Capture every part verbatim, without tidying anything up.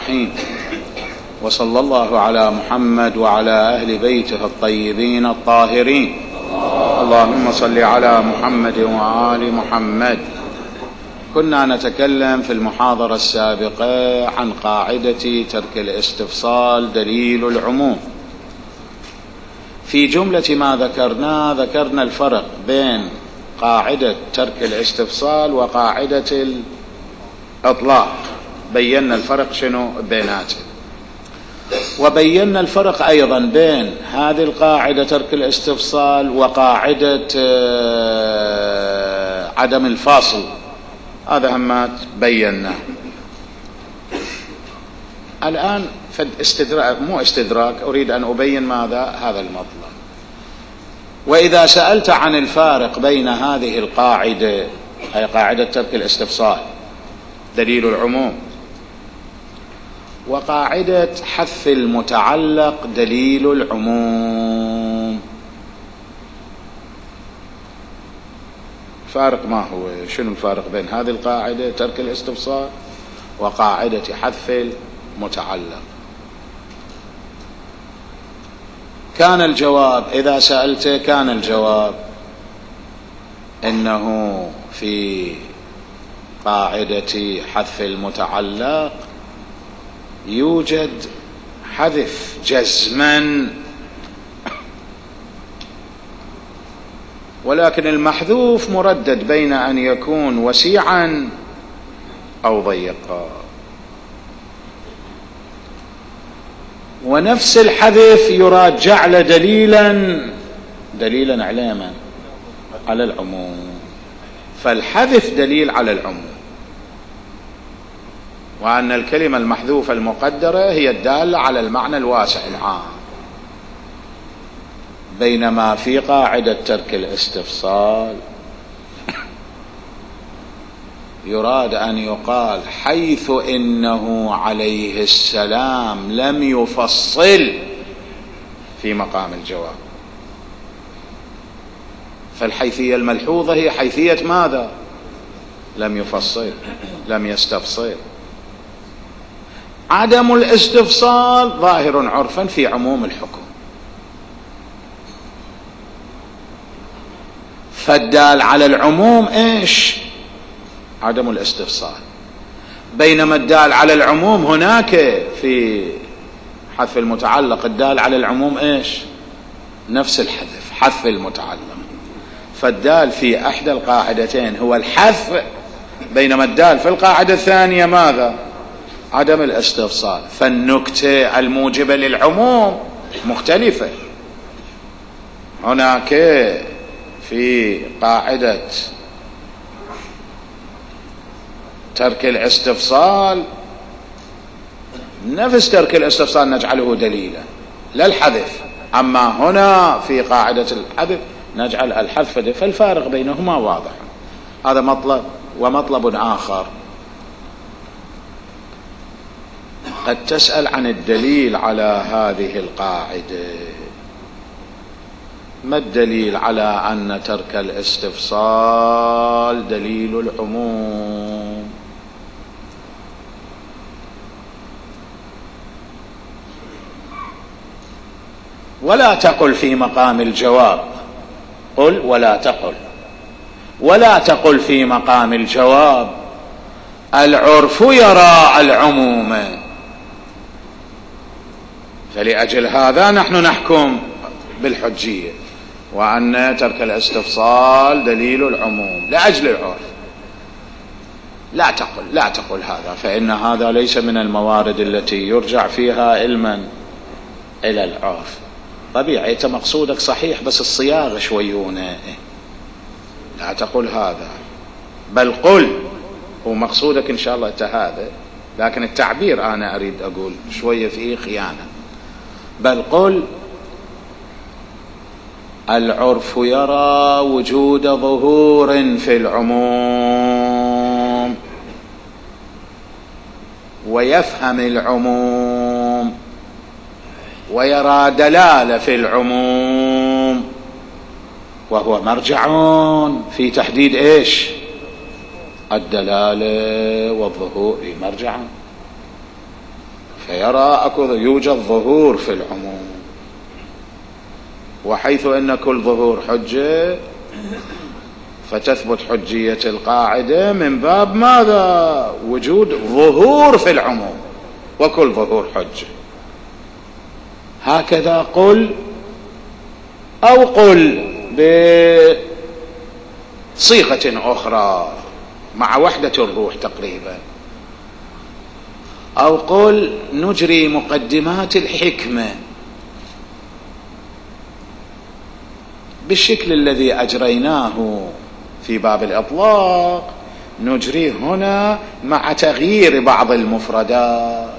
الرحيم. وصلى الله على محمد وعلى أهل بيته الطيبين الطاهرين. اللهم صل على محمد وآل محمد. كنا نتكلم في المحاضرة السابقة عن قاعدة ترك الاستفصال دليل العموم. في جملة ما ذكرنا ذكرنا الفرق بين قاعدة ترك الاستفصال وقاعدة الإطلاق، بينا الفرق شنو بيناتهم، وبينا الفرق أيضا بين هذه القاعدة ترك الاستفصال وقاعدة عدم الفاصل. هذا همات بينا. الآن استدراك مو استدراك، أريد أن أبين ماذا هذا المطلب. وإذا سألت عن الفارق بين هذه القاعدة، أي قاعدة ترك الاستفصال دليل العموم، وقاعدة حذف المتعلق دليل العموم، فارق ما هو؟ شنو الفارق بين هذه القاعدة ترك الاستفصال وقاعدة حذف المتعلق؟ كان الجواب، إذا سألت كان الجواب إنه في قاعدة حذف المتعلق يوجد حذف جزما، ولكن المحذوف مردد بين أن يكون وسيعا أو ضيقا، ونفس الحذف يراد جعل دليلا دليلا على على العموم، فالحذف دليل على العموم، وأن الكلمة المحذوفة المقدرة هي الدالة على المعنى الواسع العام. بينما في قاعدة ترك الاستفصال يراد أن يقال حيث إنه عليه السلام لم يفصل في مقام الجواب، فالحيثية الملحوظة هي حيثية ماذا؟ لم يفصل، لم يستفصل. عدم الاستفصال ظاهر عرفا في عموم الحكم، فالدال على العموم ايش؟ عدم الاستفصال. بينما الدال على العموم هناك في حذف المتعلق الدال على العموم ايش؟ نفس الحذف، حذف المتعلق. فالدال في احدى القاعدتين هو الحذف، بينما الدال في القاعدة الثانية ماذا؟ عدم الاستفصال. فالنكتة الموجبة للعموم مختلفة. هناك في قاعدة ترك الاستفصال نفس ترك الاستفصال نجعله دليلا لا الحذف، أما هنا في قاعدة الحذف نجعل الحذف، فالفارق بينهما واضح. هذا مطلب. ومطلب آخر، قد تسأل عن الدليل على هذه القاعدة. ما الدليل على أن ترك الاستفصال دليل العموم؟ ولا تقل في مقام الجواب، قل ولا تقل، ولا تقل في مقام الجواب العرف يرى العموم، فلأجل هذا نحن نحكم بالحجية وأن ترك الاستفصال دليل العموم لأجل العرف. لا تقل لا تقل هذا، فإن هذا ليس من الموارد التي يرجع فيها علما إلى العرف. طبيعي أنت مقصودك صحيح، بس الصياغة شويونه. لا تقل هذا، بل قل، ومقصودك إن شاء الله أنت هذا، لكن التعبير أنا أريد أقول شوية فيه خيانة. بل قل العرف يرى وجود ظهور في العموم ويفهم العموم ويرى دلالة في العموم، وهو مرجع في تحديد ايش؟ الدلالة والظهور، مرجع. فيرى أكو يوجد ظهور في العموم، وحيث أن كل ظهور حجة فتثبت حجية القاعدة من باب ماذا؟ وجود ظهور في العموم، وكل ظهور حجة. هكذا قل، أو قل بصيغة أخرى مع وحدة الروح تقريبا، أو قل نجري مقدمات الحكمة بالشكل الذي أجريناه في باب الإطلاق، نجريه هنا مع تغيير بعض المفردات.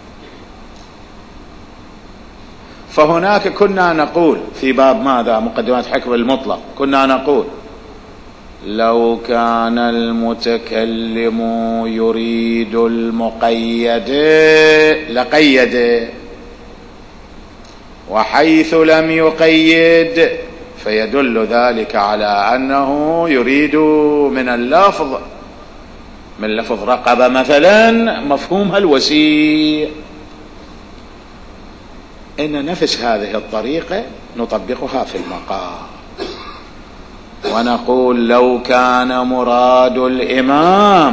فهناك كنا نقول في باب ماذا؟ مقدمات حكم المطلق، كنا نقول لو كان المتكلم يريد المقيد لقيد، وحيث لم يقيد فيدل ذلك على أنه يريد من اللفظ، من لفظ رقبة مثلا، مفهومها الوسيع. إن نفس هذه الطريقة نطبقها في المقام، ونقول لو كان مراد الإمام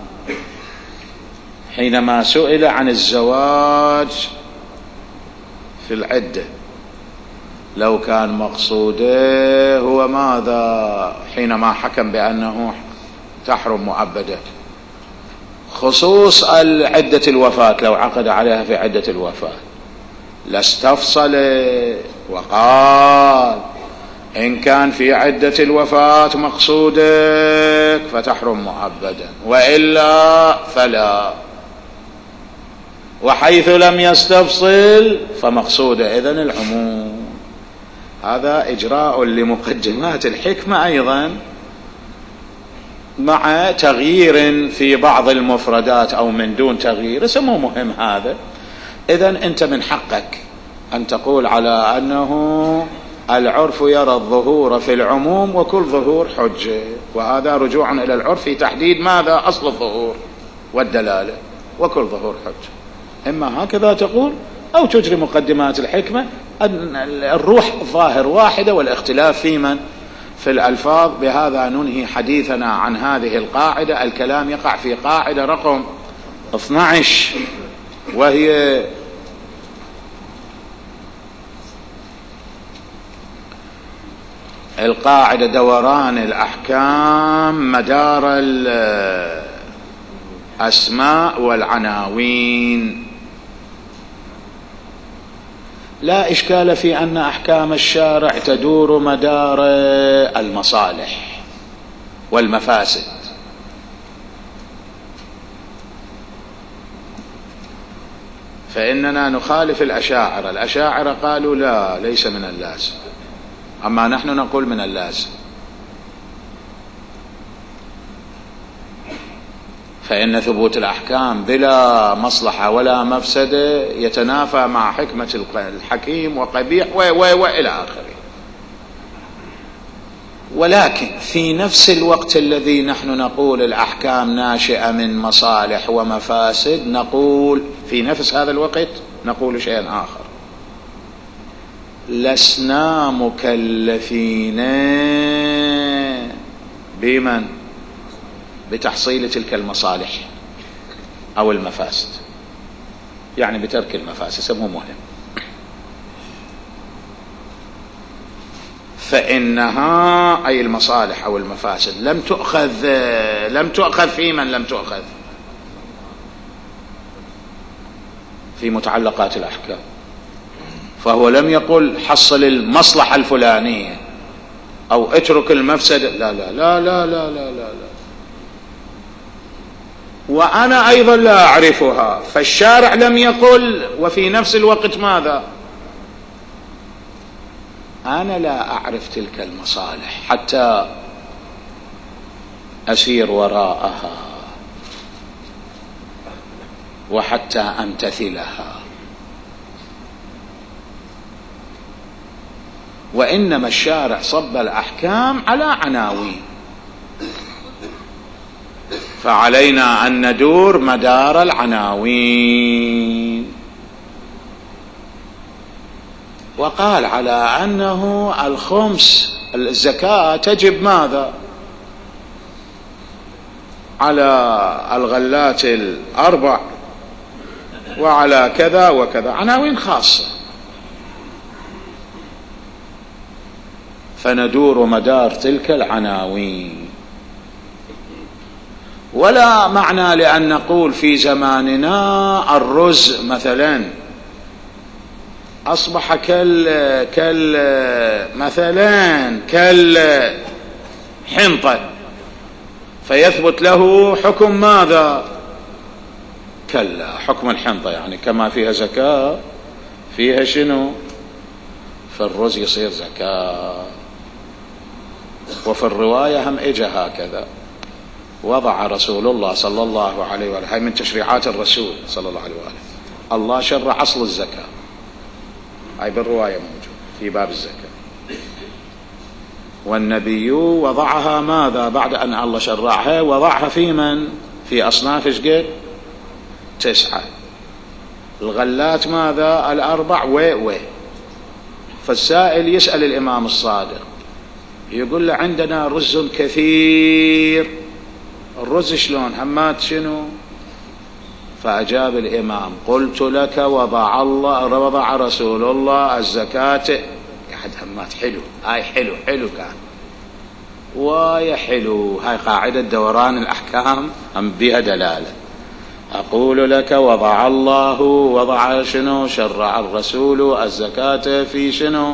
حينما سئل عن الزواج في العدة، لو كان مقصوده هو ماذا حينما حكم بأنه تحرم مؤبدة؟ خصوص عدة الوفاة، لو عقد عليها في عدة الوفاة لاستفصل وقال إن كان في عدة الوفاة مقصودك فتحرم مؤبدا، وإلا فلا. وحيث لم يستفصل فمقصوده إذن العموم. هذا إجراء لمقدمات الحكمة أيضا مع تغيير في بعض المفردات أو من دون تغيير، اسمه مهم هذا. إذن أنت من حقك أن تقول على أنه العرف يرى الظهور في العموم وكل ظهور حجة، وهذا رجوعا إلى العرف في تحديد ماذا؟ أصل الظهور والدلالة، وكل ظهور حجة. إما هكذا تقول، أو تجري مقدمات الحكمة أن الروح ظاهر واحدة والاختلاف في من؟ في الألفاظ. بهذا ننهي حديثنا عن هذه القاعدة. الكلام يقع في قاعدة رقم اثني عشر، وهي القاعدة دوران الأحكام مدار الأسماء والعناوين. لا إشكال في أن أحكام الشارع تدور مدار المصالح والمفاسد، فإننا نخالف الأشاعرة. الأشاعرة قالوا لا، ليس من اللازم، أما نحن نقول من اللازم. فإن ثبوت الأحكام بلا مصلحة ولا مفسدة يتنافى مع حكمة الحكيم وقبيح وإلى آخره. ولكن في نفس الوقت الذي نحن نقول الأحكام ناشئة من مصالح ومفاسد، نقول في نفس هذا الوقت نقول شيئا آخر: لسنا مكلفين بمن؟ بتحصيل تلك المصالح أو المفاسد، يعني بترك المفاسد. سموه مهم. فإنها أي المصالح أو المفاسد لم تؤخذ لم تؤخذ في من لم تؤخذ في متعلقات الأحكام. فهو لم يقل حصل المصلحة الفلانية أو اترك المفسدة، لا لا لا لا لا لا لا, لا. وأنا أيضا لا أعرفها، فالشارع لم يقل وفي نفس الوقت ماذا؟ أنا لا أعرف تلك المصالح حتى أسير وراءها وحتى أمتثلها. وإنما الشارع صب الأحكام على عناوين، فعلينا أن ندور مدار العناوين. وقال على أنه الخمس الزكاة تجب ماذا على الغلات الأربع وعلى كذا وكذا، عناوين خاصة. فندور مدار تلك العناوين. ولا معنى لأن نقول في زماننا الرز مثلا أصبح كال كال مثلا كالحنطة فيثبت له حكم ماذا؟ كلا، حكم الحنطة يعني كما فيها زكاة فيها شنو؟ فالرز يصير زكاة. وفي الرواية هم إجا هكذا، وضع رسول الله صلى الله عليه وآله، هاي من تشريعات الرسول صلى الله عليه وآله، الله شرع أصل الزكاة، هاي بالرواية موجود في باب الزكاة. والنبي وضعها ماذا بعد أن الله شرعها؟ وضعها في من؟ في أصناف شقد؟ تسعة. الغلات ماذا؟ الأربع و و فالسائل يسأل الإمام الصادق يقول له عندنا رز كثير، الرز شلون همات شنو؟ فأجاب الإمام قلت لك وضع الله وضع رسول الله الزكاة أحد همات. حلو، هاي حلو حلو كان ويا حلو، هاي قاعدة دوران الأحكام هم بها دلالة. أقول لك وضع الله وضع شنو؟ شرع الرسول الزكاة في شنو؟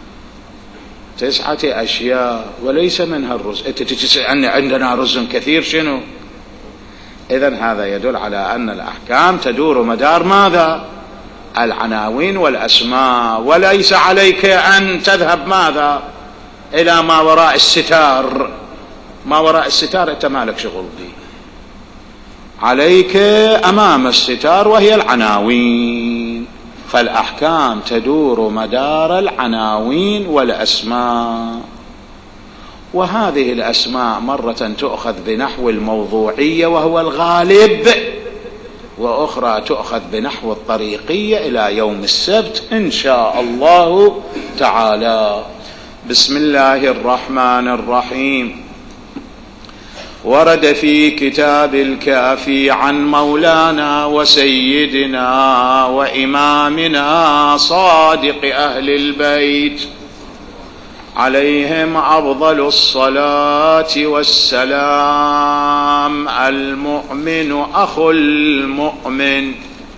تسعة أشياء وليس منها الرز. أنت تسأل أن عندنا رز كثير شنو؟ إذن هذا يدل على أن الأحكام تدور مدار ماذا؟ العناوين والأسماء، وليس عليك أن تذهب ماذا؟ إلى ما وراء الستار. ما وراء الستار أنت مالك شغل دي، عليك أمام الستار وهي العناوين. فالأحكام تدور مدار العناوين والأسماء، وهذه الأسماء مرة تؤخذ بنحو الموضوعية وهو الغالب، وأخرى تؤخذ بنحو الطريقية إلى يوم السبت إن شاء الله تعالى. بسم الله الرحمن الرحيم. ورد في كتاب الكافي عن مولانا وسيدنا وإمامنا صادق أهل البيت عليهم أفضل الصلاة والسلام: المؤمن أخو المؤمن،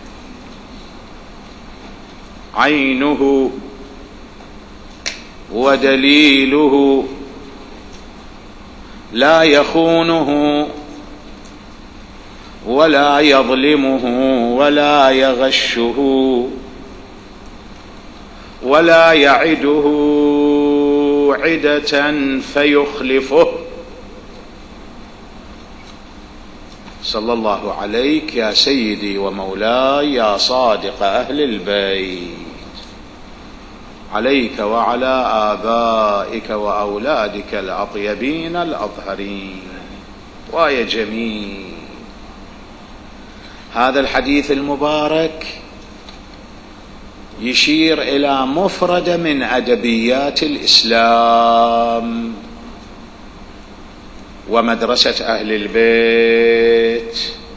عينه ودليله، لا يخونه ولا يظلمه ولا يغشه ولا يعده عدة فيخلفه. صلى الله عليك يا سيدي ومولاي يا صادق أهل البيت، عليك وعلى آبائك وأولادك الأطيبين الأطهرين. ويا جميل هذا الحديث المبارك يشير إلى مفردة من أدبيات الإسلام ومدرسة أهل البيت،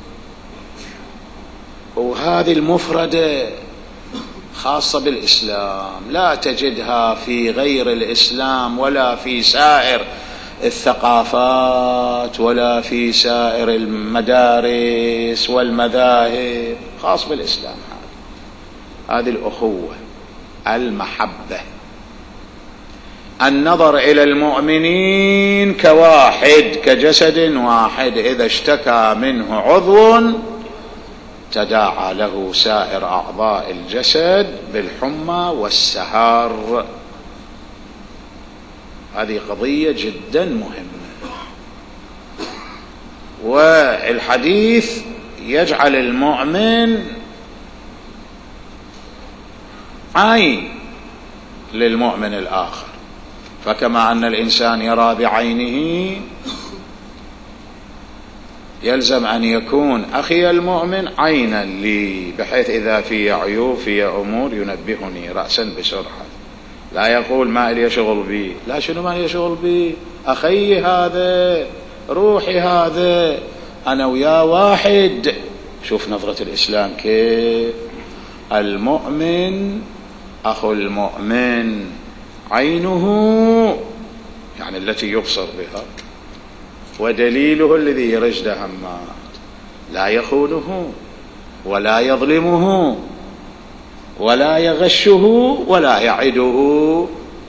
وهذه المفردة خاصة بالإسلام، لا تجدها في غير الإسلام ولا في سائر الثقافات ولا في سائر المدارس والمذاهب، خاص بالإسلام. هذه الأخوة، المحبة، النظر إلى المؤمنين كواحد، كجسد واحد، إذا اشتكى منه عضو تداعى له سائر أعضاء الجسد بالحمى والسهر. هذه قضية جدا مهمة. والحديث يجعل المؤمن عين للمؤمن الآخر، فكما أن الإنسان يرى بعينه يلزم أن يكون أخي المؤمن عينا لي، بحيث إذا في عيوب في أمور ينبهني رأسا بسرعة. لا يقول ما إلي شغل بي. لا، شنو ما إلي شغل بي؟ أخي هذا، روحي هذا، أنا ويا واحد. شوف نظرة الإسلام كيف. المؤمن أخو المؤمن، عينه يعني التي يبصر بها، ودليله الذي يرجد همات، لا يخونه ولا يظلمه ولا يغشه ولا يعده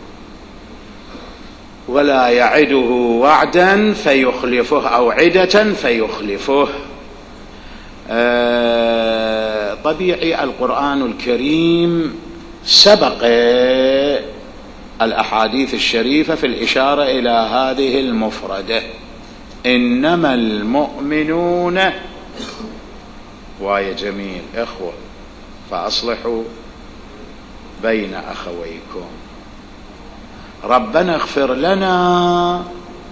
ولا يعده وعدا فيخلفه أو عدة فيخلفه. آه طبيعي القرآن الكريم سبق الأحاديث الشريفة في الإشارة إلى هذه المفردة، إنما المؤمنون، واي جميل، إخوة فأصلحوا بين أخويكم. ربنا اغفر لنا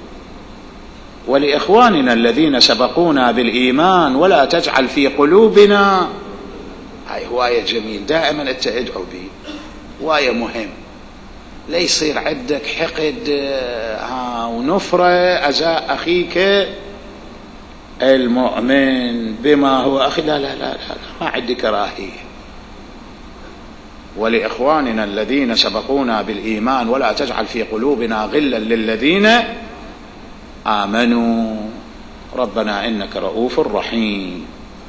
ولإخواننا الذين سبقونا بالإيمان ولا تجعل في قلوبنا. هاي هواية جميل، دائما انت ادعو بي، هواية مهم. لا يصير عندك حقد ها ونفرة أزاء أخيك المؤمن بما هو أخي. لا لا لا لا, لا. ما عندي كراهية. ولإخواننا الذين سبقونا بالإيمان ولا تجعل في قلوبنا غلا للذين آمنوا ربنا إنك رؤوف رحيم.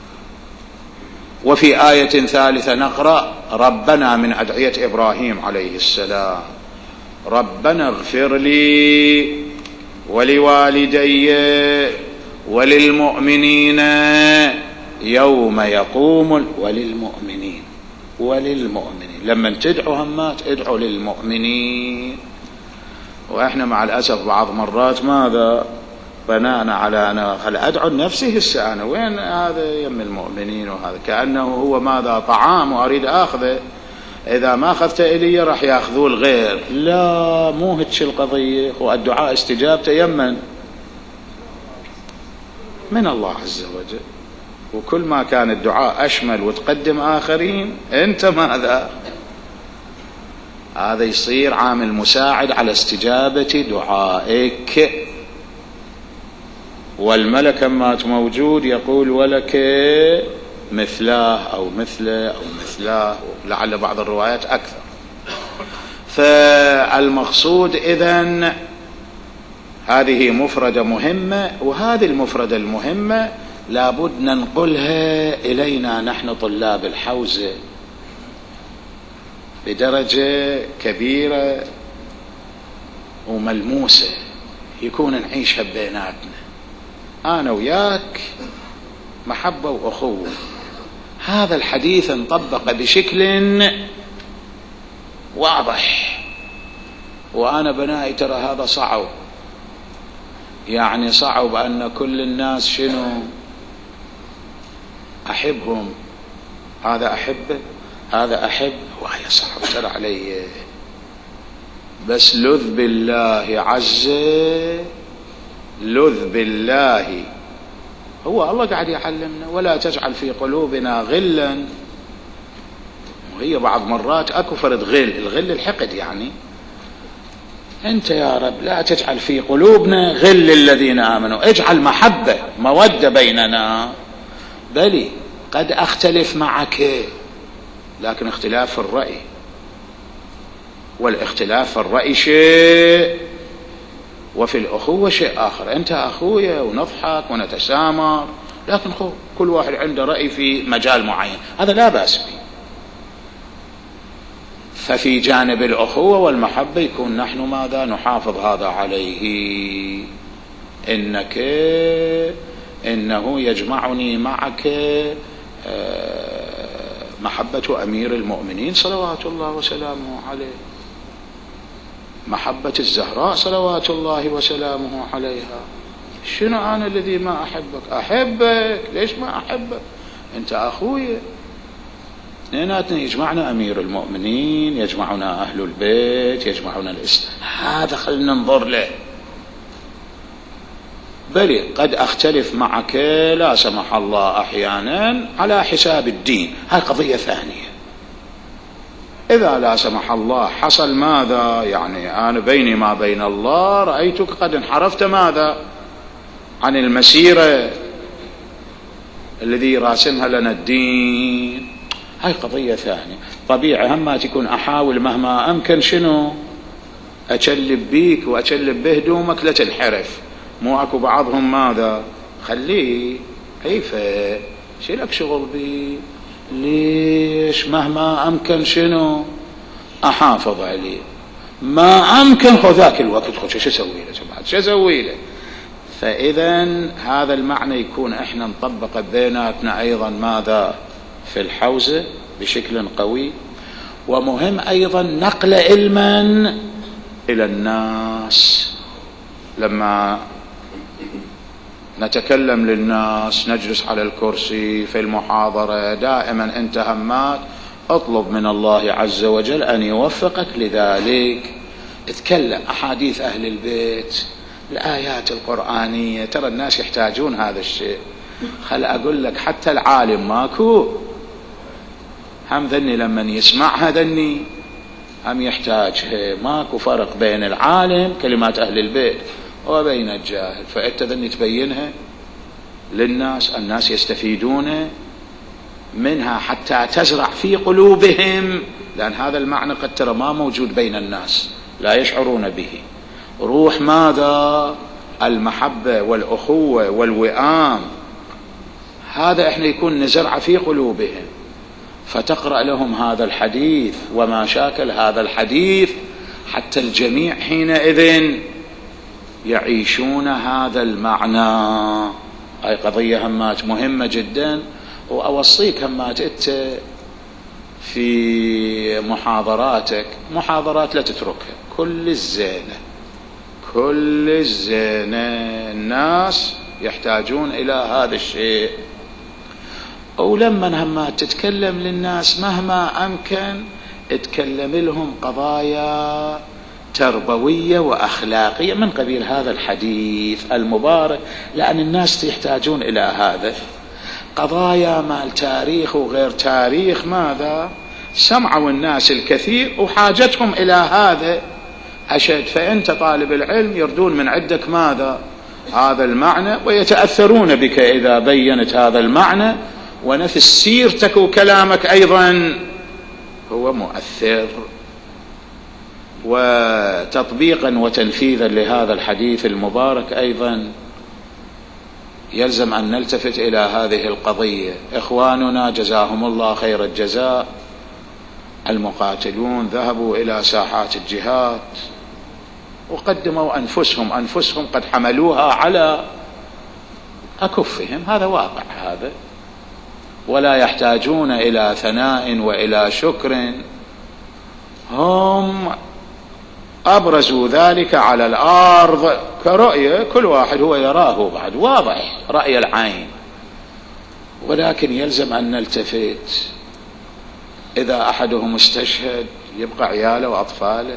وفي آية ثالثة نقرأ ربنا من أدعية إبراهيم عليه السلام، ربنا اغفر لي ولوالدي وللمؤمنين يوم يقوم وللمؤمنين وللمؤمنين. لما تدعوا همات ادعوا للمؤمنين. وإحنا مع الأسف بعض مرات ماذا بنانا على أنا هل أدعو لنفسي هسه أنا وين هذا يم المؤمنين، وهذا كأنه هو ماذا طعام وأريد أخذه، إذا ما أخذت إلي راح يأخذوه الغير. لا، مو هتش القضية. والدعاء استجابته يمن من الله عز وجل، وكل ما كان الدعاء أشمل وتقدم آخرين أنت ماذا، هذا يصير عامل مساعد على استجابة دعائك. والملك مات موجود يقول ولك مثله أو مثله أو مثله، لعل بعض الروايات أكثر. فالمقصود إذن هذه مفردة مهمة، وهذه المفردة المهمة لابد ننقلها إلينا نحن طلاب الحوزة بدرجة كبيرة وملموسة، يكون نعيشها بيناتنا أنا وياك محبة وأخوة. هذا الحديث انطبق بشكل واضح. وأنا بنائي ترى هذا صعب، يعني صعب أن كل الناس شنو أحبهم، هذا أحبه هذا أحب، وهي صعب ترى علي. بس لذ بالله عز لذ بالله، هو الله قاعد يعلمنا ولا تجعل في قلوبنا غلا. وهي بعض مرات أكو فرد غل، الغل الحقد، يعني أنت يا رب لا تجعل في قلوبنا غل الذين آمنوا، اجعل محبة مودة بيننا. بلي قد أختلف معك، لكن اختلاف في الرأي، والاختلاف في الرأي شيء وفي الأخوة شيء آخر. أنت أخويا ونضحك ونتسامر، لكن كل واحد عنده رأي في مجال معين، هذا لا بأس به. ففي جانب الأخوة والمحبة يكون نحن ماذا نحافظ هذا عليه. إنك إنه يجمعني معك محبة أمير المؤمنين صلوات الله وسلامه عليه، محبة الزهراء صلوات الله وسلامه عليها. شنو أنا الذي ما أحبك؟ أحبك، ليش ما أحبك؟ أنت أخويا. اثنيناتنا يجمعنا أمير المؤمنين، يجمعنا أهل البيت، يجمعنا الإسلام، هذا خلنا ننظر له. بل قد أختلف معك لا سمح الله أحيانا على حساب الدين، هاي قضية ثانية. إذا لا سمح الله حصل ماذا؟ يعني أنا بيني ما بين الله رأيتك قد انحرفت ماذا؟ عن المسيرة الذي راسمها لنا الدين. هاي قضية ثانية. طبيعي هم ما تكون أحاول مهما أمكن شنو أجلب بيك وأجلب بهدومك لا تنحرف. مو أكو بعضهم ماذا؟ خليه كيف شيلك شغل بي، ليش مهما أمكن شنو أحافظ عليه، ما أمكن خذ ذاك الوقت خذ شو أسوي له جماعة شو أسوي له. فإذا هذا المعنى يكون إحنا نطبق بيناتنا أيضا ماذا في الحوزة بشكل قوي. ومهم أيضا نقل علما إلى الناس. لما نتكلم للناس نجلس على الكرسي في المحاضرة دائما أنت همات اطلب من الله عز وجل أن يوفقك لذلك. اتكلم أحاديث أهل البيت، الآيات القرآنية، ترى الناس يحتاجون هذا الشيء. خل أقول لك حتى العالم ماكو هم ذني لمن يسمعها ذني هم يحتاجها. ماكو فرق بين العالم كلمات أهل البيت وبين الجاهل. فأنت ذني تبينها للناس، الناس يستفيدون منها حتى تزرع في قلوبهم، لأن هذا المعنى قد ترى ما موجود بين الناس لا يشعرون به. روح ماذا؟ المحبة والأخوة والوئام، هذا احنا يكون نزرع في قلوبهم. فتقرأ لهم هذا الحديث وما شاكل هذا الحديث حتى الجميع حينئذ يعيشون هذا المعنى. هاي قضية همات مهمة جدا. وأوصيك همات انت في محاضراتك، محاضرات لا تتركها، كل الزينة كل الزينة الناس يحتاجون إلى هذا الشيء. أو لما همات تتكلم للناس مهما أمكن اتكلم لهم قضايا تربوية وأخلاقية من قبيل هذا الحديث المبارك، لأن الناس يحتاجون إلى هذا. قضايا مال تاريخ وغير تاريخ ماذا سمعوا الناس الكثير وحاجتهم إلى هذا أشد. فأنت طالب العلم يردون من عندك ماذا هذا المعنى ويتأثرون بك إذا بينت هذا المعنى. ونفس سيرتك وكلامك أيضا هو مؤثر. وتطبيقا وتنفيذا لهذا الحديث المبارك أيضا يلزم أن نلتفت إلى هذه القضية. إخواننا جزاهم الله خير الجزاء المقاتلون ذهبوا إلى ساحات الجهاد وقدموا أنفسهم أنفسهم قد حملوها على أكفهم، هذا واقع هذا، ولا يحتاجون إلى ثناء وإلى شكر. هم أبرزوا ذلك على الأرض كرؤية، كل واحد هو يراه بعد واضح رأي العين. ولكن يلزم أن نلتفت. إذا أحدهم استشهد يبقى عياله وأطفاله،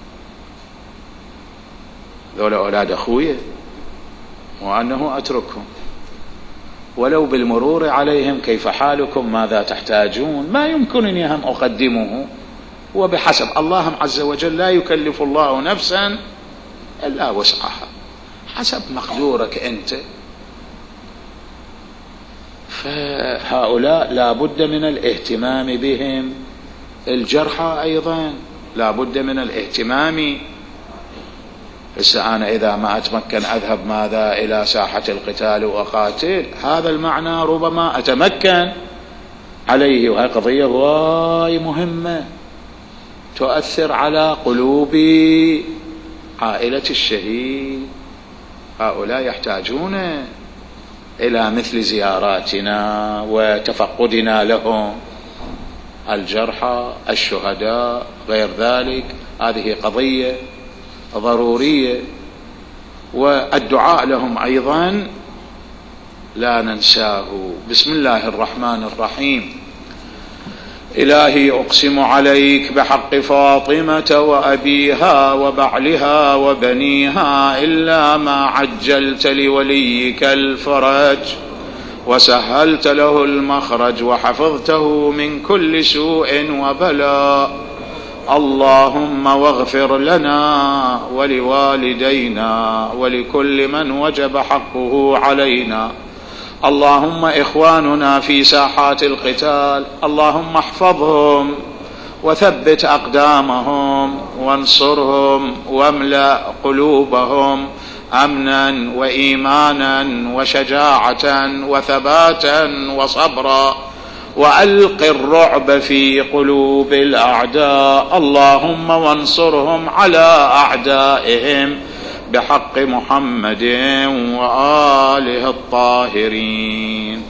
ذولا أولاد أخويا، وأنه أتركهم ولو بالمرور عليهم كيف حالكم ماذا تحتاجون، ما يمكنني هم أقدمه. وبحسب الله عز وجل لا يكلف الله نفسا إلا وسعها، حسب مقدورك أنت. فهؤلاء لا بد من الاهتمام بهم. الجرحى أيضا لا بد من الاهتمام. هسه أنا إذا ما أتمكن أذهب ماذا إلى ساحة القتال وأقاتل، هذا المعنى ربما أتمكن عليه. وهي قضية واي مهمة تؤثر على قلوب عائلة الشهيد. هؤلاء يحتاجون إلى مثل زياراتنا وتفقدنا لهم، الجرحى الشهداء غير ذلك. هذه قضية ضرورية. والدعاء لهم أيضا لا ننساه. بسم الله الرحمن الرحيم. إلهي أقسم عليك بحق فاطمة وأبيها وبعلها وبنيها إلا ما عجلت لوليك الفرج وسهلت له المخرج وحفظته من كل سوء وبلاء اللهم واغفر لنا ولوالدينا ولكل من وجب حقه علينا. اللهم إخواننا في ساحات القتال اللهم احفظهم وثبت أقدامهم وانصرهم واملأ قلوبهم أمنا وإيمانا وشجاعة وثباتا وصبرا، وألق الرعب في قلوب الأعداء. اللهم وانصرهم على أعدائهم بحق محمد وآله الطاهرين.